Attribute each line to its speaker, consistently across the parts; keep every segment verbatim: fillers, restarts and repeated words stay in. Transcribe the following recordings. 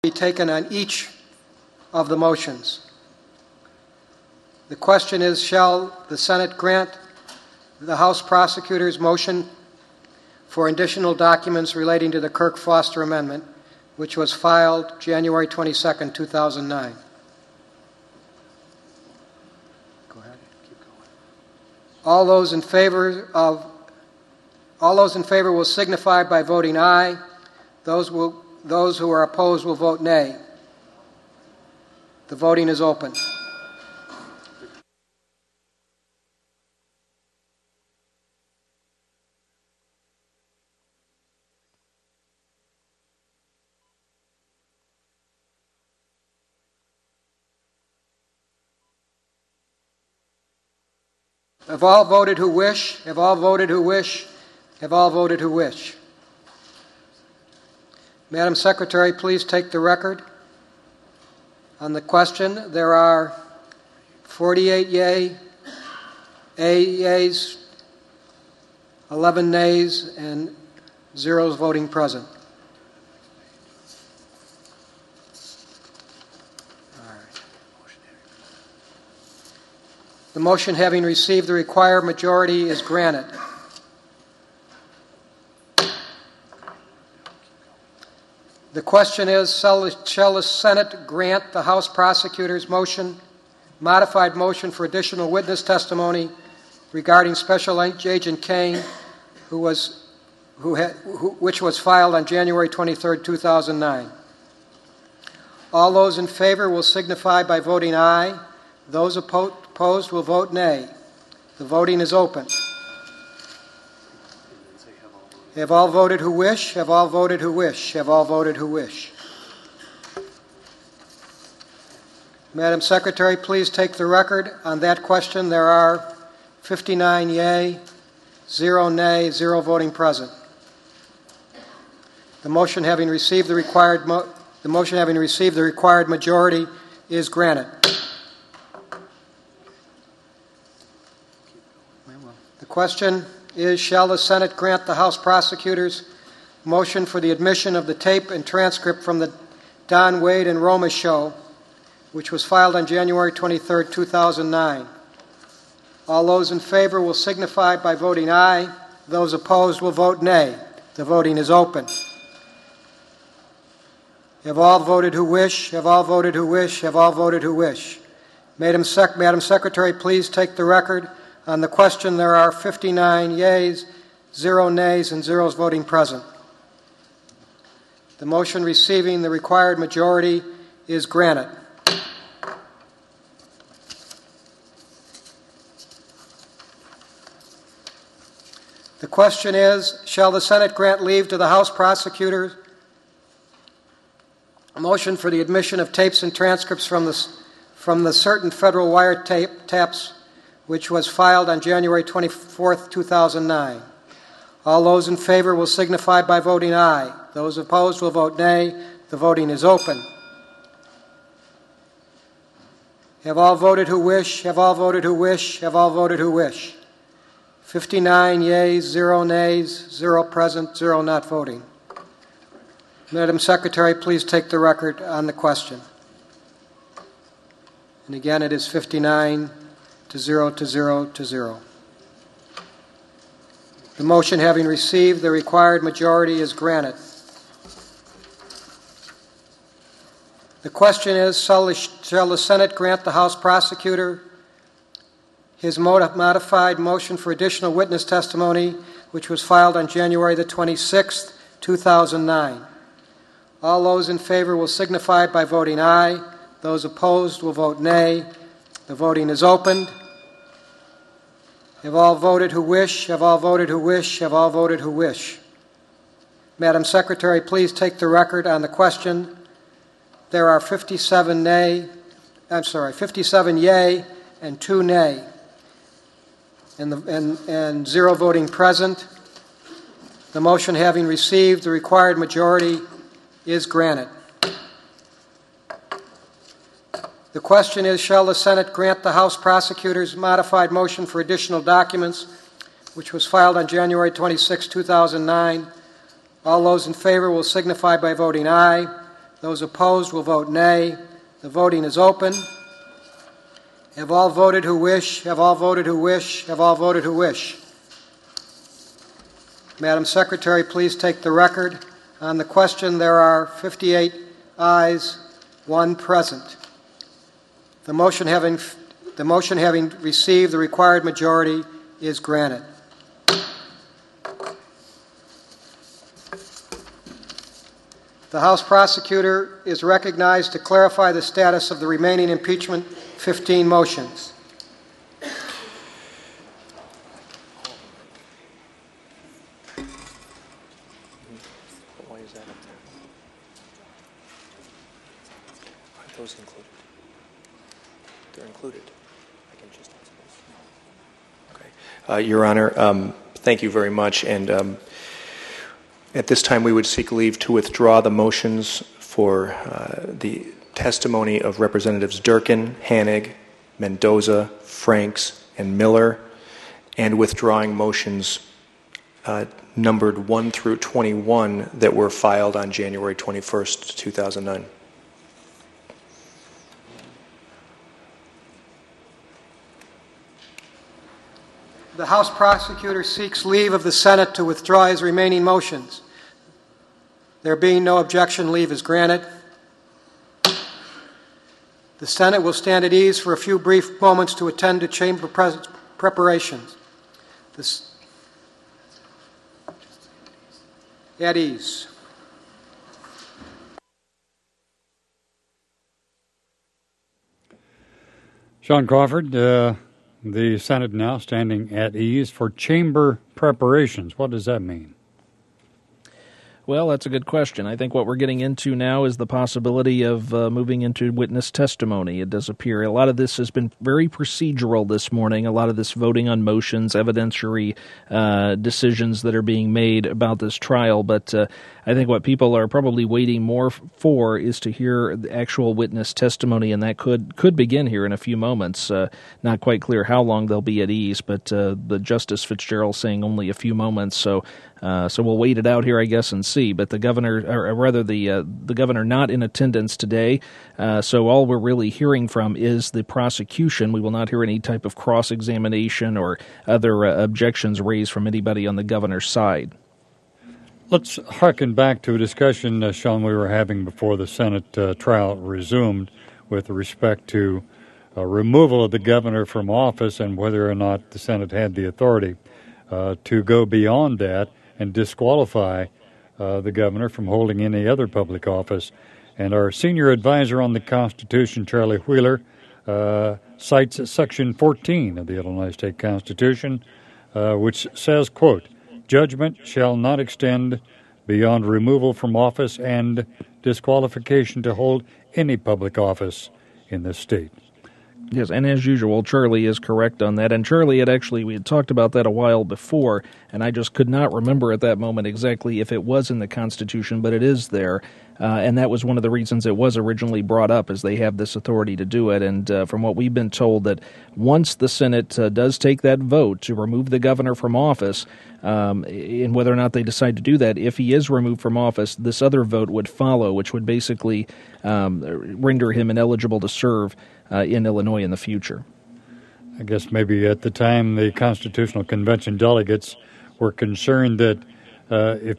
Speaker 1: be taken on each of the motions. The question is, shall the Senate grant the House prosecutor's motion for additional documents relating to the Kirk Foster Amendment, which was filed January twenty-second, two thousand nine? Go ahead. Keep going. All those in favor of all those in favor will signify by voting aye. Those will Those who are opposed will vote nay. The voting is open. Have all voted who wish? Have all voted who wish? Have all voted who wish? Madam Secretary, please take the record. On the question, there are forty-eight yea, A yeas, eleven nays, and zeros voting present. All right. The motion having received the required majority is granted. The question is, shall the Senate grant the House prosecutor's motion, modified motion for additional witness testimony regarding Special Agent Kane, who was, who had, who, which was filed on January twenty-third, two thousand nine? All those in favor will signify by voting aye. Those opposed will vote nay. The voting is open. Have all voted who wish? Have all voted who wish? Have all voted who wish? Madam Secretary, please take the record. On that question, there are fifty-nine yea, zero nay, zero voting present. The motion having received the required mo- the motion having received the required majority is granted. The question is, shall the Senate grant the House prosecutor's motion for the admission of the tape and transcript from the Don Wade and Roma show, which was filed on January twenty-third, two thousand nine? All those in favor will signify by voting aye. Those opposed will vote nay. The voting is open. Have all voted who wish? Have all voted who wish? Have all voted who wish? Madam, Sec- Madam Secretary, please take the record. On the question, there are fifty-nine yeas, zero nays, and zeros voting present. The motion receiving the required majority is granted. The question is, shall the Senate grant leave to the House prosecutor a motion for the admission of tapes and transcripts from the, from the certain federal wiretape taps which was filed on January twenty-fourth, two thousand nine. All those in favor will signify by voting aye. Those opposed will vote nay. The voting is open. Have all voted who wish? Have all voted who wish? Have all voted who wish? fifty-nine yeas, zero nays, zero present, zero not voting. Madam Secretary, please take the record on the question. And again, it is fifty-nine to zero to zero to zero. The motion having received the required majority is granted. The question is, shall the Senate grant the House prosecutor his modified motion for additional witness testimony, which was filed on January the twenty-sixth, two thousand nine? All those in favor will signify by voting aye. Those opposed will vote nay. The voting is opened. Have all voted who wish? Have all voted who wish? Have all voted who wish? Madam Secretary, please take the record on the question. There are fifty-seven nay, I'm sorry, fifty-seven yea and two nay, and, the, and, and zero voting present. The motion having received the required majority is granted. The question is, shall the Senate grant the House prosecutor's modified motion for additional documents, which was filed on January twenty-sixth, two thousand nine? All those in favor will signify by voting aye. Those opposed will vote nay. The voting is open. Have all voted who wish? Have all voted who wish? Have all voted who wish? Madam Secretary, please take the record. On the question, there are fifty-eight ayes, one present. The motion having, the motion having received the required majority is granted. The House Prosecutor is recognized to clarify the status of the remaining impeachment fifteen motions.
Speaker 2: Why is that up there? Are those included? They're included. I can just ask those. Okay. Uh, Your Honor, um, thank you very much. And um, at this time, we would seek leave to withdraw the motions for uh, the testimony of Representatives Durkin, Hanig, Mendoza, Franks, and Miller, and withdrawing motions uh, numbered one through twenty-one that were filed on January twenty-first, two thousand nine.
Speaker 1: The House Prosecutor seeks leave of the Senate to withdraw his remaining motions. There being no objection, leave is granted. The Senate will stand at ease for a few brief moments to attend to chamber pres- preparations. This, at ease.
Speaker 3: Sean Crawford, uh, the Senate now standing at ease for chamber preparations. What does that mean?
Speaker 4: Well, that's a good question. I think what we're getting into now is the possibility of uh, moving into witness testimony. It does appear a lot of this has been very procedural this morning, a lot of this voting on motions, evidentiary uh, decisions that are being made about this trial. But uh, I think what people are probably waiting more for is to hear the actual witness testimony, and that could, could begin here in a few moments. Uh, not quite clear how long they'll be at ease, but uh, the Justice Fitzgerald saying only a few moments, so Uh, so we'll wait it out here, I guess, and see. But the governor, or rather the uh, the governor, not in attendance today. Uh, so all we're really hearing from is the prosecution. We will not hear any type of cross-examination or other uh, objections raised from anybody on the governor's side.
Speaker 3: Let's harken back to a discussion, uh, Sean, we were having before the Senate uh, trial resumed with respect to uh, removal of the governor from office and whether or not the Senate had the authority uh, to go beyond that and disqualify uh, the governor from holding any other public office. And our senior advisor on the Constitution, Charlie Wheeler, uh, cites Section fourteen of the Illinois State Constitution, uh, which says, quote, "Judgment shall not extend beyond removal from office and disqualification to hold any public office in this state."
Speaker 4: Yes, and as usual, Charlie is correct on that. And Charlie had actually, we had talked about that a while before, and I just could not remember at that moment exactly if it was in the Constitution, but it is there. Uh, and that was one of the reasons it was originally brought up, is they have this authority to do it. And uh, from what we've been told, that once the Senate uh, does take that vote to remove the governor from office, um, and whether or not they decide to do that, if he is removed from office, this other vote would follow, which would basically um, render him ineligible to serve uh, in Illinois in the future.
Speaker 3: I guess maybe at the time the Constitutional Convention delegates were concerned that uh, if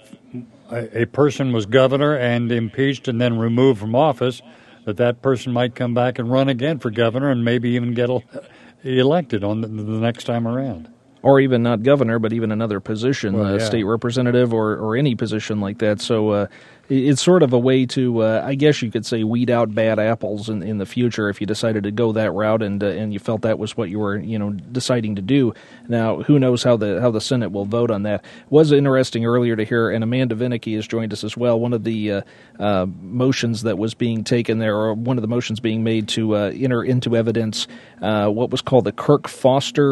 Speaker 3: a person was governor and impeached and then removed from office, that that person might come back and run again for governor and maybe even get elected on the, the next time around.
Speaker 4: Or even not governor, but even another position,
Speaker 3: well,
Speaker 4: uh,
Speaker 3: yeah.
Speaker 4: state representative or, or any position like that. So uh, it's sort of a way to, uh, I guess you could say, weed out bad apples in, in the future if you decided to go that route and uh, and you felt that was what you were, you know, deciding to do. Now, who knows how the how the Senate will vote on that. It was interesting earlier to hear, and Amanda Vinicky has joined us as well, one of the uh, uh, motions that was being taken there, or one of the motions being made to uh, enter into evidence uh, what was called the Kirk Foster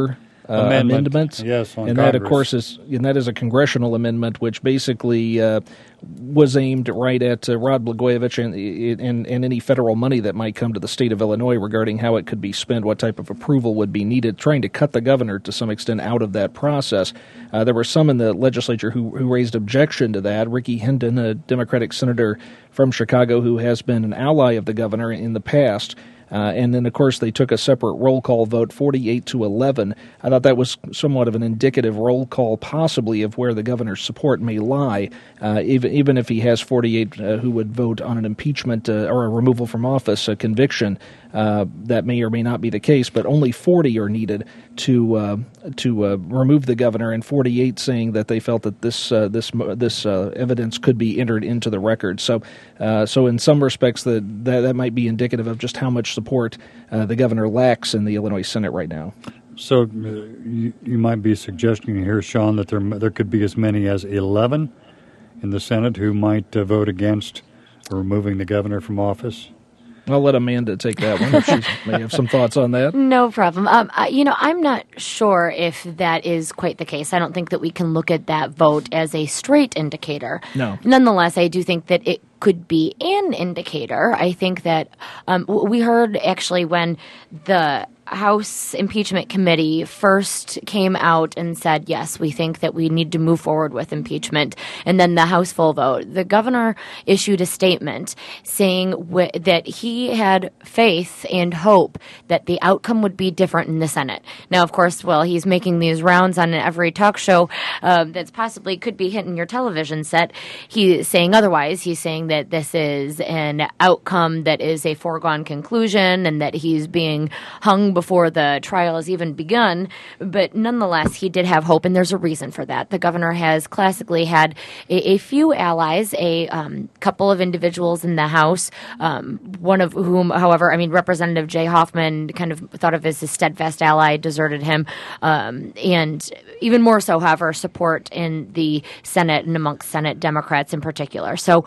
Speaker 4: uh,
Speaker 3: amendment.
Speaker 4: amendment.
Speaker 3: Yes, on
Speaker 4: and that, of
Speaker 3: Congress.
Speaker 4: course, is and that is a congressional amendment, which basically uh, was aimed right at uh, Rod Blagojevich and, and and any federal money that might come to the state of Illinois regarding how it could be spent, what type of approval would be needed, trying to cut the governor to some extent out of that process. Uh, there were some in the legislature who, who raised objection to that. Ricky Hendon, a Democratic senator from Chicago who has been an ally of the governor in the past. Uh, and then, of course, they took a separate roll call vote, forty-eight to eleven. I thought that was somewhat of an indicative roll call, possibly, of where the governor's support may lie, uh, even even if he has forty-eight uh, who would vote on an impeachment uh, or a removal from office, a conviction. Uh, that may or may not be the case, but only forty are needed to uh, to uh, remove the governor, and forty-eight saying that they felt that this uh, this this uh, evidence could be entered into the record. So, uh, so in some respects, that that, that might be indicative of just how much support uh, the governor lacks in the Illinois Senate right now.
Speaker 3: So, uh, you, you might be suggesting here, Sean, that there there could be as many as eleven in the Senate who might uh, vote against removing the governor from office.
Speaker 4: I'll let Amanda take that one if she may have some thoughts on that.
Speaker 5: No problem. Um, I, you know, I'm not sure if that is quite the case. I don't think that we can look at that vote as a straight indicator.
Speaker 4: No.
Speaker 5: Nonetheless, I do think that it could be an indicator. I think that um, we heard actually when the House Impeachment Committee first came out and said, yes, we think that we need to move forward with impeachment, and then the House full vote, the governor issued a statement saying w- that he had faith and hope that the outcome would be different in the Senate. Now, of course, well, he's making these rounds on every talk show um, that's possibly could be hitting your television set. He's saying otherwise. He's saying that this is an outcome that is a foregone conclusion and that he's being hung before the trial has even begun. But nonetheless, he did have hope, and there's a reason for that. The governor has classically had a, a few allies, a um, couple of individuals in the House, um, one of whom, however, I mean, Representative Jay Hoffman kind of thought of as his steadfast ally, deserted him, um, and even more so, however, support in the Senate and amongst Senate Democrats in particular. So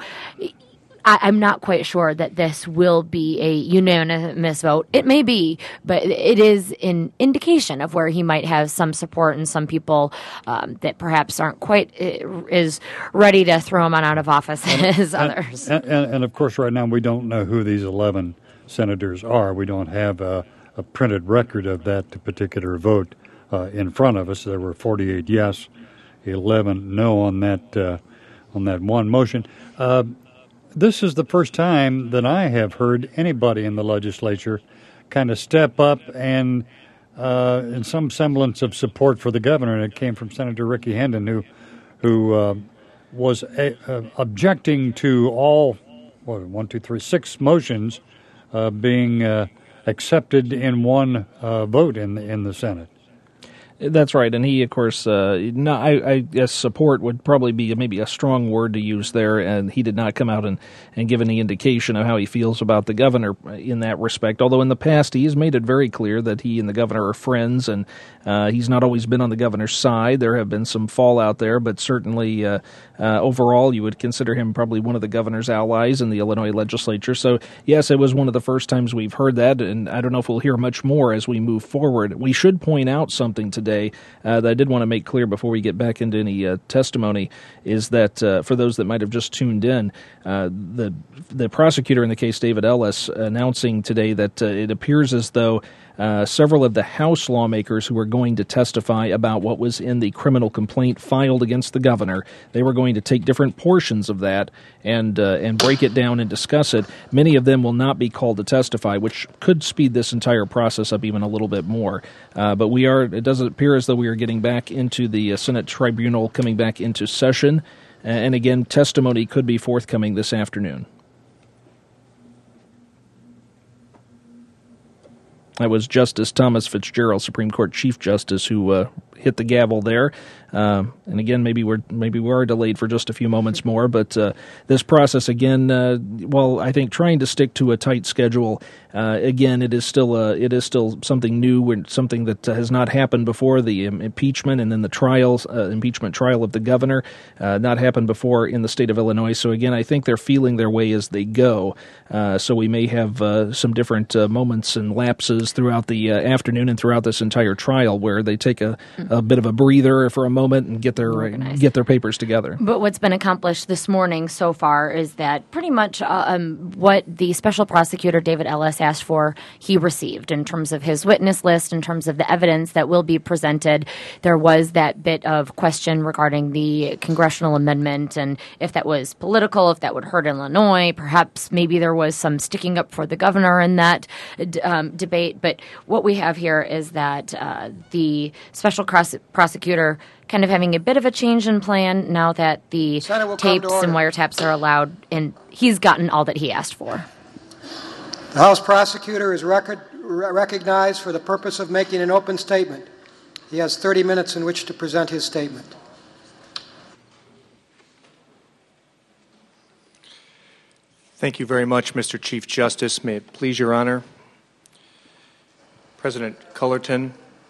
Speaker 5: I, I'm not quite sure that this will be a unanimous vote. It may be, but it is an indication of where he might have some support and some people um, that perhaps aren't quite uh, as ready to throw him on out of office as
Speaker 3: and,
Speaker 5: others.
Speaker 3: And, and, and, of course, right now we don't know who these eleven senators are. We don't have a, a printed record of that particular vote uh, in front of us. There were forty-eight yes, eleven no on that, uh, on that one motion. Uh, This is the first time that I have heard anybody in the legislature kind of step up and uh, in some semblance of support for the governor, and it came from Senator Ricky Hendon, who who uh, was a, uh, objecting to all, what, one, two, three, six motions uh, being uh, accepted in one uh, vote in the, in the Senate.
Speaker 4: That's right, and he, of course, uh, no, I, I guess support would probably be maybe a strong word to use there, and he did not come out and, and give any indication of how he feels about the governor in that respect, although in the past he has made it very clear that he and the governor are friends, and uh, he's not always been on the governor's side. There have been some fallout there, but certainly uh, uh, overall you would consider him probably one of the governor's allies in the Illinois legislature. So, yes, it was one of the first times we've heard that, and I don't know if we'll hear much more as we move forward. We should point out something today Uh, that I did want to make clear before we get back into any uh, testimony, is that uh, for those that might have just tuned in, uh, the the prosecutor in the case, David Ellis, announcing today that uh, it appears as though uh, several of the House lawmakers who were going to testify about what was in the criminal complaint filed against the governor, they were going to take different portions of that and uh, and break it down and discuss it. Many of them will not be called to testify, which could speed this entire process up even a little bit more. Uh, but we are, it does appear as though we are getting back into the uh, Senate tribunal, coming back into session. Uh, and again, testimony could be forthcoming this afternoon. That was Justice Thomas Fitzgerald, Supreme Court Chief Justice, who uh, hit the gavel there. Um, and again, maybe we're maybe we are delayed for just a few moments more, but uh, this process again, uh, well, I think trying to stick to a tight schedule. Uh, again, it is still uh, it is still something new and something that uh, has not happened before. The um, impeachment and then the trials, uh, impeachment trial of the governor, uh, not happened before in the state of Illinois. So again, I think they're feeling their way as they go. Uh, so we may have uh, some different uh, moments and lapses throughout the uh, afternoon and throughout this entire trial where they take a, a bit of a breather for a moment and get their uh, get their papers together.
Speaker 5: But what's been accomplished this morning so far is that pretty much uh, um, what the special prosecutor David Ellis asked for, he received in terms of his witness list, in terms of the evidence that will be presented. There was that bit of question regarding the congressional amendment and if that was political, if that would hurt Illinois. Perhaps maybe there was some sticking up for the governor in that um, debate. But what we have here is that uh, the special cross- prosecutor kind of having a bit of a change in plan now that the tapes and wiretaps are allowed, and he's gotten all that he asked for.
Speaker 1: The House prosecutor is record, recognized for the purpose of making an open statement. He has thirty minutes in which to present his statement.
Speaker 2: Thank you very much, Mister Chief Justice. May it please Your Honor. President Cullerton,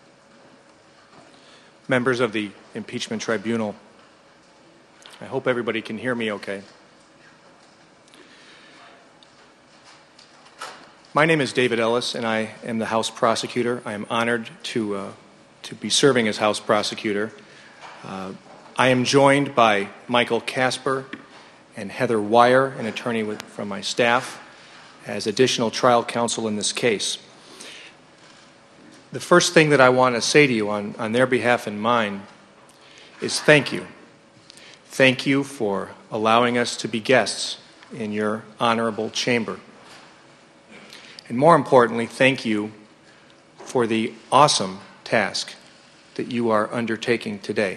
Speaker 2: members of the Impeachment Tribunal, I hope everybody can hear me okay. My name is David Ellis, and I am the House Prosecutor. I am honored to, uh, to be serving as House Prosecutor. Uh, I am joined by Michael Casper and Heather Wire, an attorney with, from my staff, as additional trial counsel in this case. The first thing that I want to say to you on, on their behalf and mine is thank you. Thank you for allowing us to be guests in your honorable chamber. And more importantly, thank you for the awesome task that you are undertaking today.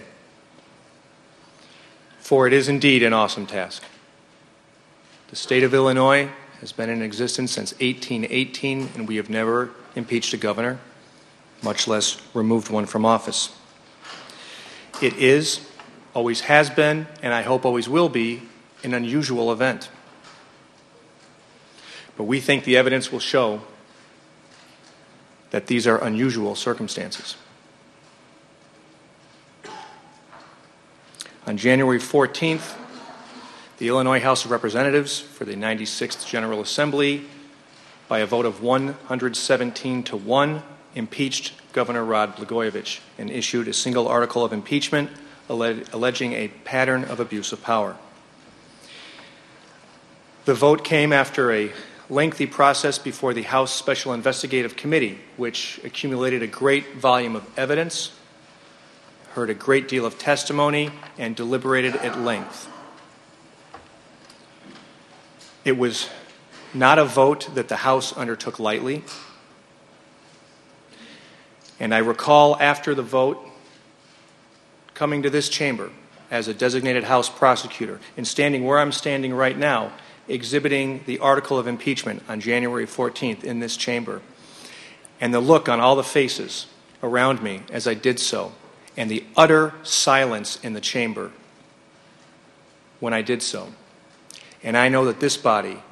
Speaker 2: For it is indeed an awesome task. The state of Illinois has been in existence since eighteen eighteen, and we have never impeached a governor, much less removed one from office. It is, always has been, and I hope always will be, an unusual event. But we think the evidence will show that these are unusual circumstances. On January fourteenth, the Illinois House of Representatives for the ninety-sixth General Assembly, by a vote of one hundred seventeen to one, impeached Governor Rod Blagojevich and issued a single article of impeachment alleging a pattern of abuse of power. The vote came after a lengthy process before the House Special Investigative Committee, which accumulated a great volume of evidence, heard a great deal of testimony, and deliberated at length. It was not a vote that the House undertook lightly. And I recall after the vote coming to this chamber as a designated House prosecutor and standing where I'm standing right now, exhibiting the article of impeachment on January fourteenth in this chamber, and the look on all the faces around me as I did so, and the utter silence in the chamber when I did so. And I know that this body